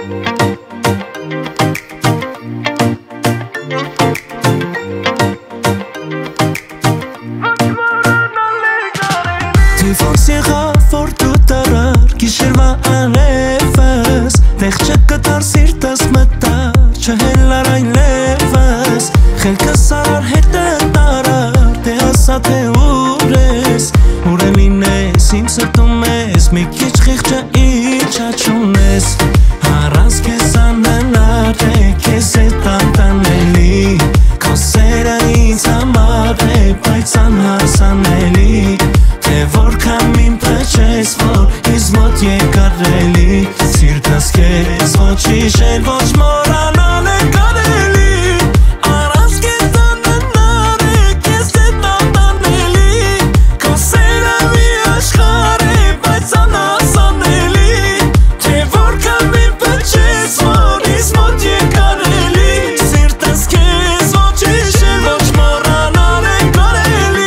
Forse եղավ դու տարար գիշերվա անևս Տեղ չկտար սիրտս մտար չհելար այն լևս Խելքս արար հետը տարար դե ասա թե ուր ես Ուր է լինես իմ սրտում ես մի քիչ խիղճը իջա չունես Առանց քեզ անհնար է քեզ հետ անտանելի Քո սերը ինձ համար է բայց անհասանելի Թե որքան իմ պեչես, որ իզ մոտ եկար էլի Սիրտս կեզ ոչիշ էլ ոչ մորանալ է կարելի Առանց կեզ անհնար է կեզ հետ անտանելի Քո սերը մի աշխարհ է, բայց անհասանելի Թե որքան իմ պեչես, որ իզ մոտ եկար էլի Սիրտս կեզ ոչիշ էլ ոչ մորանալ է կարելի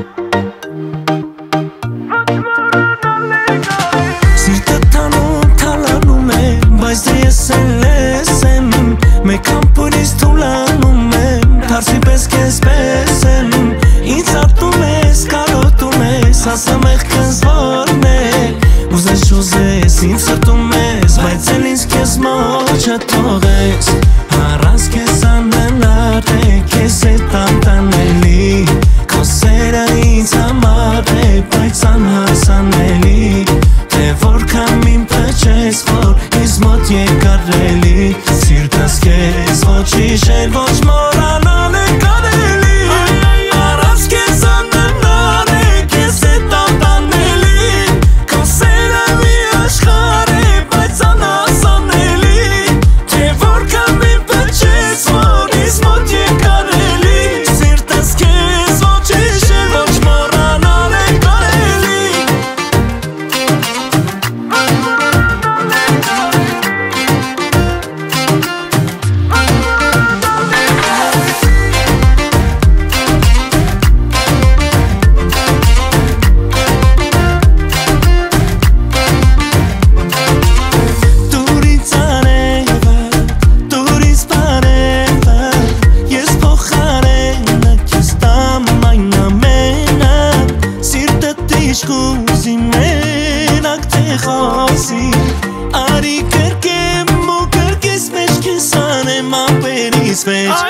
Սիրտը տանում թալանում է, բայց դե ես էլ եմ Մեկ ամպուրից թուլանում եմ, թարսի պես կեզ պես եմ Ինձ ատում ես, կարոտում ես, ասա մեղքս որն է Ուզես, ինձ սրտում ես, բայց էլ ինձ կեզ մոտ չթողես Առանց կեզ անհնար է, կեզ հետ անտանելի Քո սերը ինձ համար է, բայց անհասանելի Թե որքան իմ պեչես, որ իզ մոտ եկար էլի Սիրտս կեզ ոչիշ էլ ոչ մորանալ է կարելի Առանց կեզ անհնար է, կեզ հետ անտանելի Քո սերը մի աշխարհ է, բայց անհասանելի Թե որքան իմ պեչես, որ իզ մոտ եկար էլի Սիրտս կեզ ոչիշ էլ ոչ մորանալ է կարելի Scusi menak te khosi Ari kerkem mu kerkes mesh kesane ma peris vech